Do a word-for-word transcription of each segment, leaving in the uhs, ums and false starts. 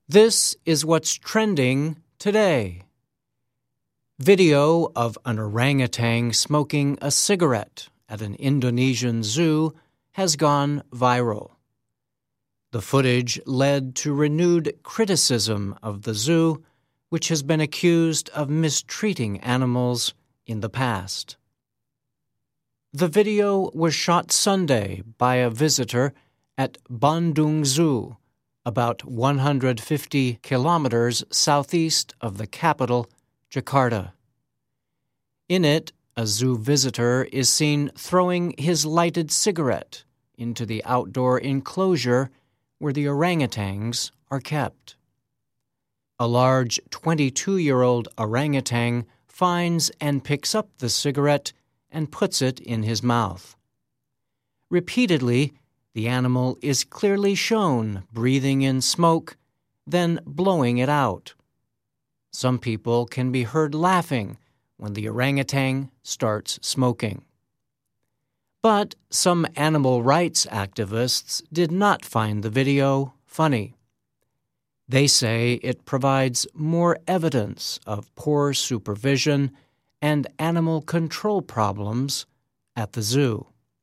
This is what's trending today. Video of an orangutan smoking a cigarette at an Indonesian zoo has gone viral. The footage led to renewed criticism of the zoo, which has been accused of mistreating animals in the past. The video was shot Sunday by a visitor at Bandung Zoo, about one hundred fifty kilometers southeast of the capital, Jakarta. In it, a zoo visitor is seen throwing his lighted cigarette into the outdoor enclosure where the orangutans are kept. A large twenty-two-year-old orangutan finds and picks up the cigarette and puts it in his mouth. Repeatedly, the animal is clearly shown breathing in smoke, then blowing it out. Some people can be heard laughing when the orangutan starts smoking. But some animal rights activists did not find the video funny. They say it provides more evidence of poor supervision and animal control problems at the zoo.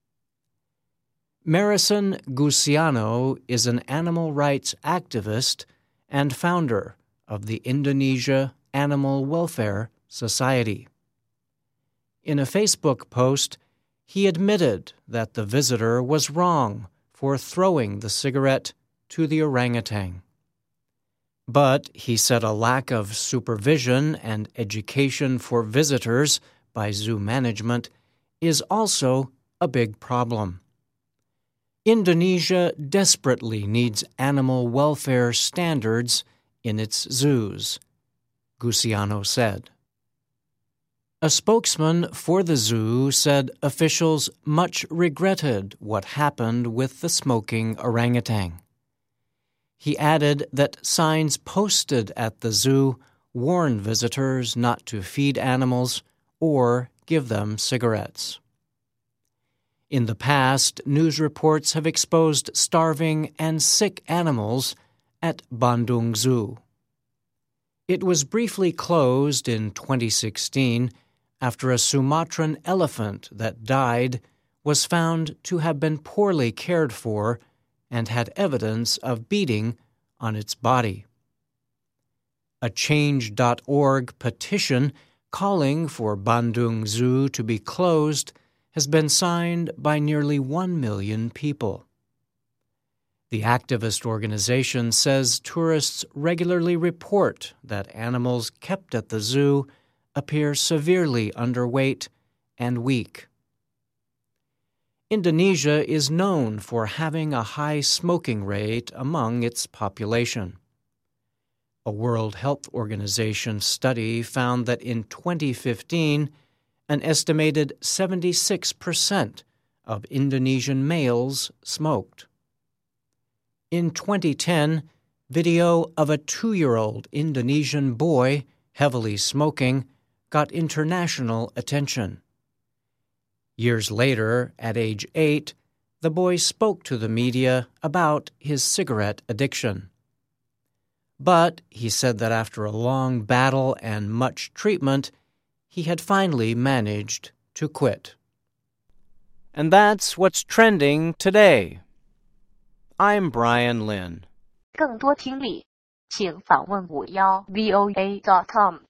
Marison Gusiano is an animal rights activist and founder of the Indonesia Animal Welfare Society. In a Facebook post, he admitted that the visitor was wrong for throwing the cigarette to the orangutan. But he said a lack of supervision and education for visitors by zoo management is also a big problem. Indonesia desperately needs animal welfare standards in its zoos, Gusiano said. A spokesman for the zoo said officials much regretted what happened with the smoking orangutan. He added that signs posted at the zoo warn visitors not to feed animals or give them cigarettes. In the past, news reports have exposed starving and sick animals at Bandung Zoo. It was briefly closed in twenty sixteen after a Sumatran elephant that died was found to have been poorly cared for and had evidence of beating on its body. A Change dot org petition calling for Bandung Zoo to be closed has been signed by nearly one million people. The activist organization says tourists regularly report that animals kept at the zoo appear severely underweight and weak. Indonesia is known for having a high smoking rate among its population. A World Health Organization study found that in twenty fifteen, an estimated seventy-six percent of Indonesian males smoked. In twenty ten, video of a two-year-old Indonesian boy heavily smoking got international attention. Years later, at age eight, the boy spoke to the media about his cigarette addiction. But he said that after a long battle and much treatment, he had finally managed to quit. And that's what's trending today. I'm Brian Lynn. 更多听力，请访问五幺 V O A dot com。